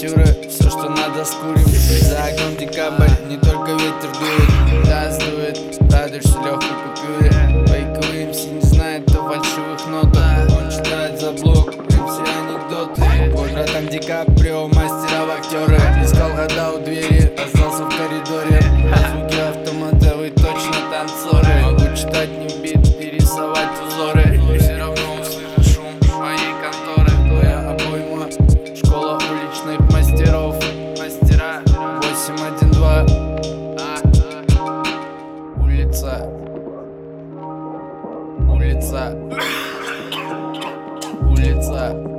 авантюры, все, что надо, скурим. За окном декабрь, не только ветер дует, да, сдует. Радуешься легкой купюре. Фейковый МС не знает о фальшивых нотах. Он читает за блок, все анекдоты. Квадратом Ди Каприо, мастера в актеры. Искал года у двери, остался в коридоре. Звуки автомата, вы точно танцоры. Могу читать не бит и рисовать узоры. И все равно услышу шум моей конторы. Твоя обойма, школа уличных мастеров. Мастера 812. Улица. Улица.